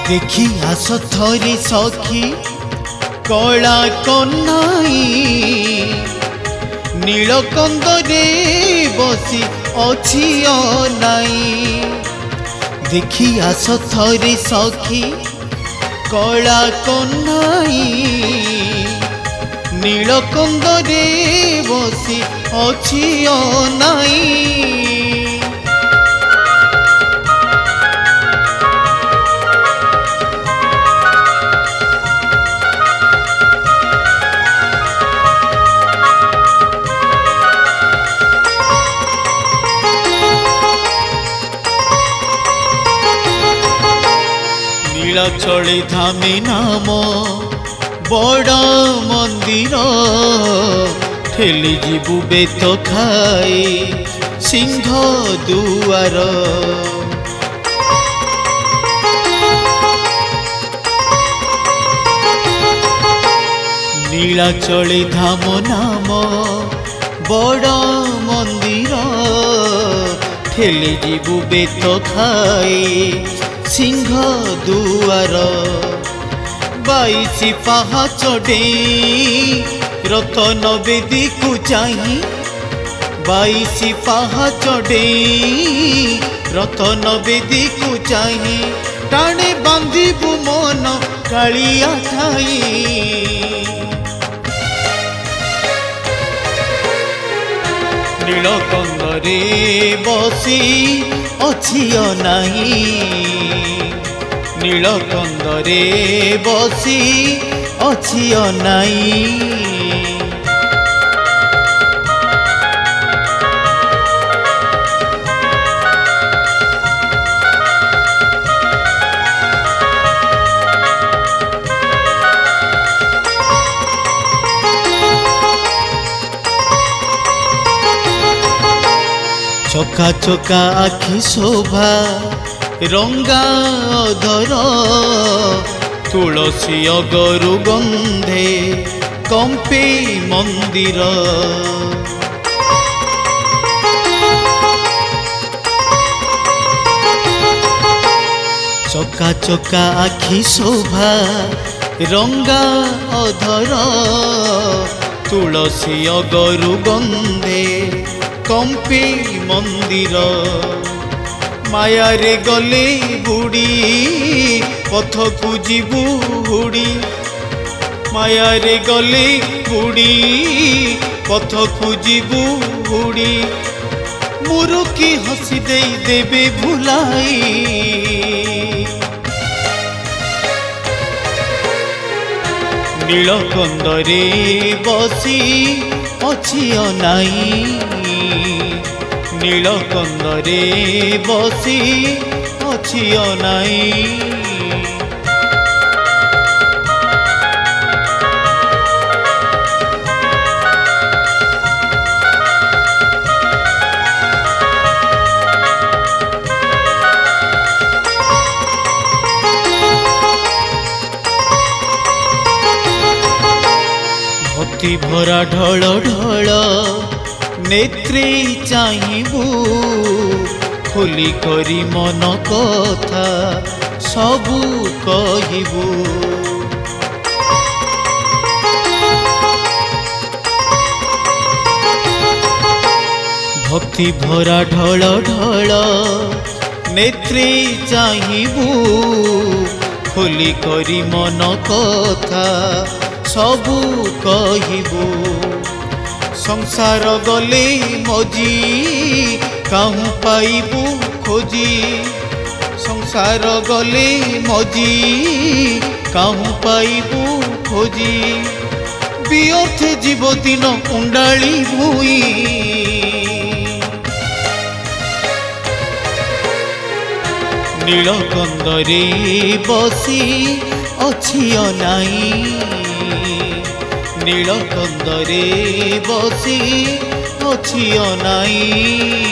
देखी आस थरी सखी कला कन्नाई नीलकंदरे बसी अछि अनाई। देखी आस थरी सखी कला कन्नाई नीलकंदरे बसी अछि अनाई। नीलाचली धामी नाम बड़ मंदिर ठेली जीवु बेत खाई सिंह दुआर। नीलाचली धाम नाम बड़ मंदिर ठेली जीवु बेत खाई सिंह दुआर। 22 पाहाच डेई रतन बेदी को चाही 22 पाहाच डेई रतन बेदी को चाही टाणे बांधिबु मन कालिया ठाई। नीलकंदरे बसी अछि अनाई नीलकंदरे बसी अछि अनाई। चोका चोका आखि शोभा रंगा अधर तुलसी अगरु गंधे कंपे मंदिर। चोका चोका आखि शोभा रंगा अधर तुलसी अगरु गंधे कंपे मंदिर। माया रे गले बुड़ी पथ को जीवु हुड़ी माया रे गले बुड़ी पथ को जीवु हुड़ी मुरुकी हसी दे देबे भुलाई। नीलकंदरे बसी अछि अनाई नीलकंदरे बसी अछि अनाई। भक्ति भरा ढल ढल नेत्रे चाहिबू खोली करी मन कथा सबू कहिबू। भक्ति भरा ढल ढल नेत्रे चाहिबू खोली करी मन कथा सबू कहिबू। संसार गले मजी काहू पाइबू खोजी संसार गले मजी काहू पाइबू खोजी व्यर्थ जीव दिन कुंडाली भूई। नीलकंदरे बसी अछि अनाई नीलकंदरे बसी अछि अनाई।